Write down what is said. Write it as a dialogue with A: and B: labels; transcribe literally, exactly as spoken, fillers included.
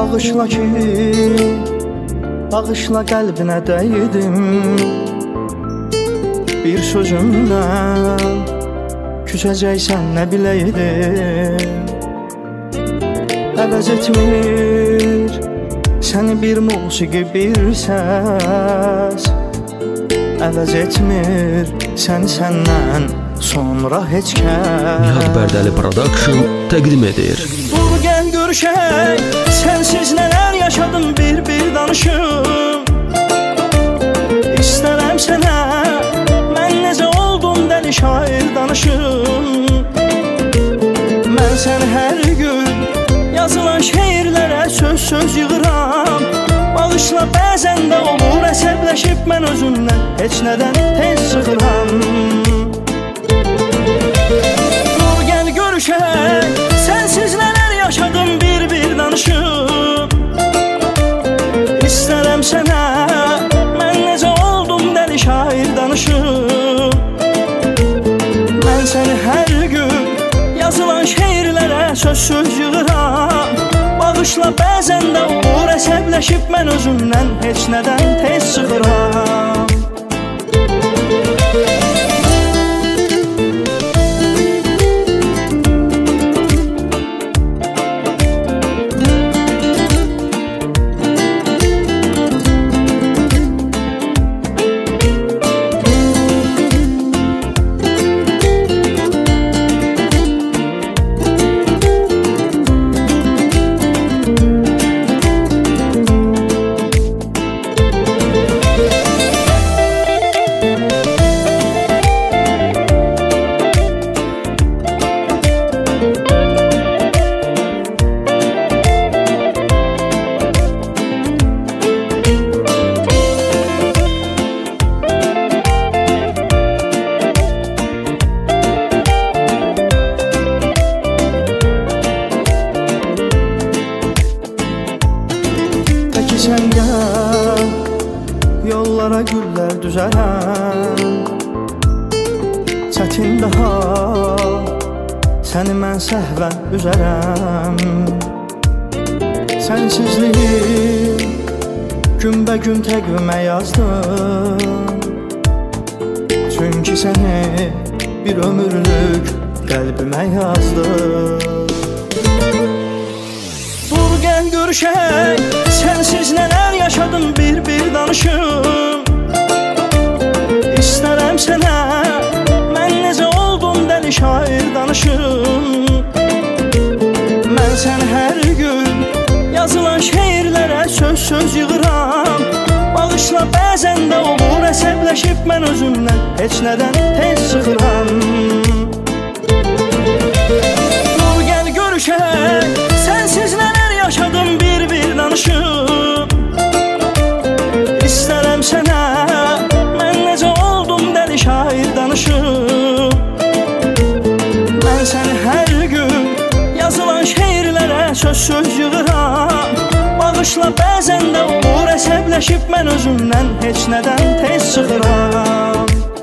A: Bağışla ki, bağışla qəlbinə dəydim. Bir sözümdən küsəcəksən nə biləydim. Əvəz etmir səni bir musiqi, bir səs. Əvəz etmir səni səndən sonra heç kəs.
B: Nihat Bərdəli Production təqdim edir.
A: Dur gəl görüşək, sənsiz nələr yaşadım bir-bir danışım. İstərəm sənə, mən necə oldum dəli şair danışım. Mən səni hər gün yazılan şeirlərə söz-söz yığıram. Bağışla, bəzən də olur əsəbləşib mən özümdən heç nədən tez çıxıram. Dur gəl görüşək, sənsiz nələr yaşadım bir-bir danışım. İstərəm sənə, mən necə oldum dəli şair danışım. Mən səni hər gün yazılan şeirlərə söz-söz yığıram. Bağışla, bəzən də olur əsəbləşib mən özümdən heç nədən tez çıxıram. Sən gəl, yollara güllər düzərəm. Çətin daha, səni mən səhvən üzərəm. Sənsizliyi günbə-gün təqvimə yazdım. Çünki səni bir ömürlük qəlbimə yazdım. Dur gəl görüşək, sənsiz nələr yaşadım bir-bir danışım. İstərəm sənə, mən necə oldum dəli şair danışım. Mən səni hər gün yazılan şeirlərə söz-söz yığıram. Bağışla, bəzən də olur əsəbləşib mən özümdən heç nədən tez çıxıram. Dur gəl görüşək, sənsiz nələr yaşadım bir-bir danışım. İstərəm sənə, mən necə oldum dəli şair danışım. Mən səni hər gün yazılan şeirlərə söz-söz yığıram. Bağışla, bəzən də olur əsəbləşib mən özümdən heç nədən tez çıxıram.